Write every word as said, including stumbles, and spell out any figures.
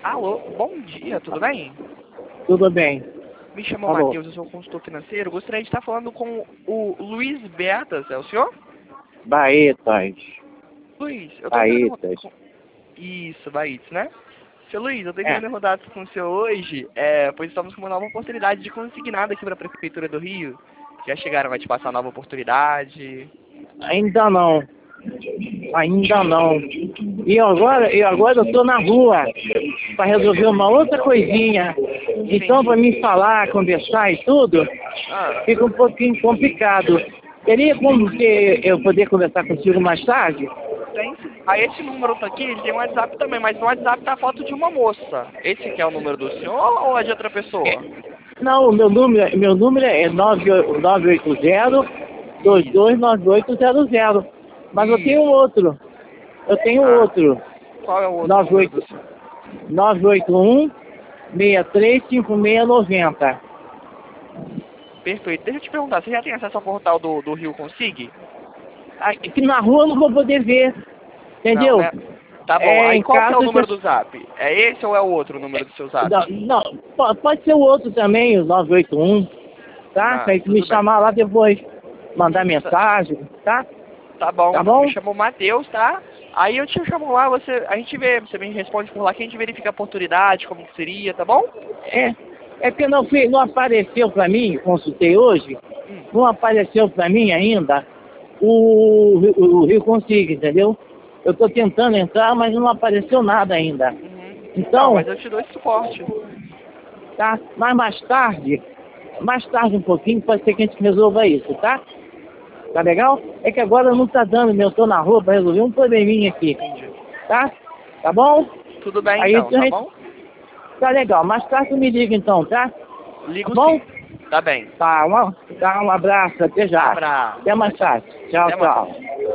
Alô, bom dia, tudo bem? Tudo bem. Me chamo Alô. Matheus, eu sou consultor financeiro. Gostaria de estar falando com o Luiz Betas, é o senhor? Baetas. Luiz, eu tô entrando em Baetas. contato com... Isso, Baíts, né? Seu Luiz, eu tô É. entrando em contato com o senhor hoje, é, pois estamos com uma nova oportunidade de consignado aqui para a Prefeitura do Rio. Já chegaram a te passar nova oportunidade? Ainda não. Ainda não. E agora, e agora eu tô na rua para resolver uma outra coisinha. Então, Entendi. para me falar, conversar e tudo, Ah, fica um pouquinho complicado. Teria como que eu poder conversar contigo mais tarde? tem sim. Ah, esse número tá aqui, ele tem um WhatsApp também, mas no WhatsApp tá a foto de uma moça. Esse que é o número do senhor ou é de outra pessoa? Não, o meu número, meu número é nove oito zero, dois dois nove oito zero zero. Mas eu tenho Isso. outro. Eu tenho Ah, outro. qual é o outro número do senhor? nove oito um, seis três cinco seis nove zero. Perfeito. Deixa eu te perguntar, você já tem acesso ao portal do, do Rio Consig? Aqui na rua eu não vou poder ver. Não, Entendeu? né? Tá bom. É Aí em qual que é o casa que número eu... do Zap? É esse ou é o outro número do seu Zap? Não, não, po- pode ser o outro também, o nove oito um, tá? Não, Aí tu me tudo bem. chamar lá depois, mandar Uhum, tá, mensagem, tá? tá bom. Tá Me bom? chamou Matheus, tá? Aí eu te chamo lá, você, a gente vê, você me responde por lá, que a gente verifica a oportunidade, como que seria, tá bom? É, é que não, fui- não apareceu pra mim, consultei hoje, Hum. não apareceu pra mim ainda o, o, o Rio Consigo, entendeu? Eu tô tentando entrar, mas não apareceu nada ainda. Uhum. Não, Então, mas eu te dou esse suporte. tá? Mas mais tarde, mais tarde um pouquinho, pode ser que a gente resolva isso, tá? Tá legal? É que agora não tá dando, eu tô na rua pra resolver um probleminha aqui, Entendi. tá? Tá bom? Tudo bem Aí então, a tá gente... bom? Tá legal, mais tarde tu me liga então, tá? Tá Ligo bom? sim. Tá bem. Tá, um, tá, um abraço, até já. Abraço. Até Tchau, mais tchau. tarde. Tchau, Até mais. tchau.